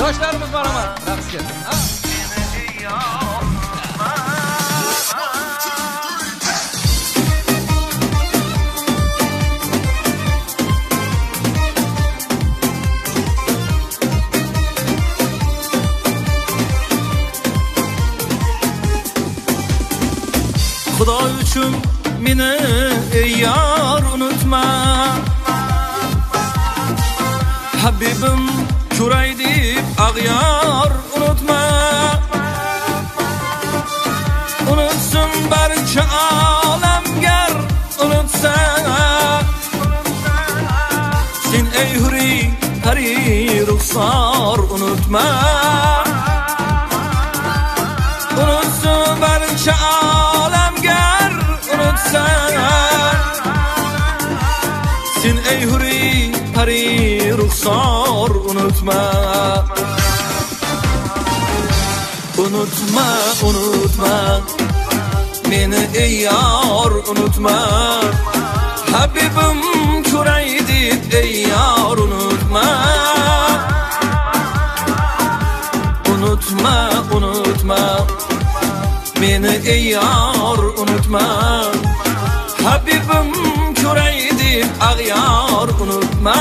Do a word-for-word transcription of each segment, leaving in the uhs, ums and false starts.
Yoshlarimiz baraman raqsga. Xudo uchun meni ey yor unutma, Habibim kuray deb ag'yor unutma. Unutsin barcha olamgar unutsa, sen ey huri pari ruxsor unutma. Unutsin barcha olamgar unutsa, sen ey huri pari ruxsor unutma. Unutma, unutma meni ey yor unutma, Habibim kuray deb ey yor unutma. Unutma, unutma meni ey yor unutma, Habibim kuray deb ag'yor unutma.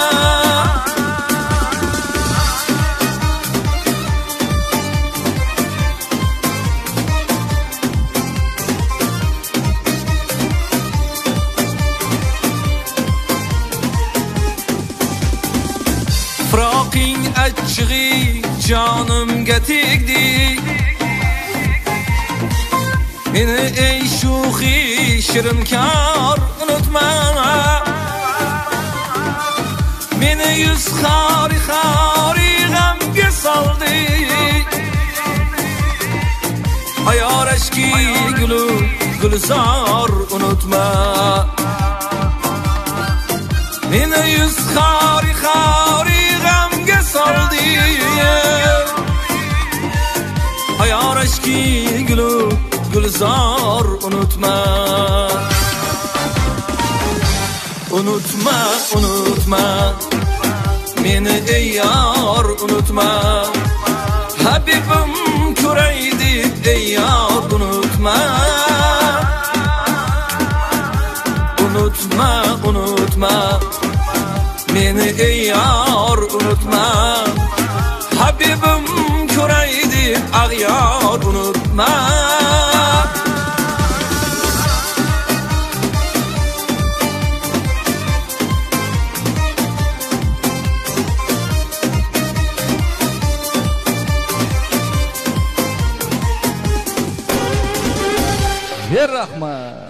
Firoqing achchig'i jonimga tegdi, meni ey sho'xi shirinkor unutma. Meni yuz xori xori g'amga soldi, ayor ashki gulu gulzor unutma. Meni yuz xori xori g'amga soldi, ayor ashki gulu gulzor unutma. Unutma, unutma meni ey yor unutma, Habibim kuray deb ey yor unutma. Unutma, unutma meni ey yor unutma, Habibim kuray deb ag'yor unutma. Yer rahmat.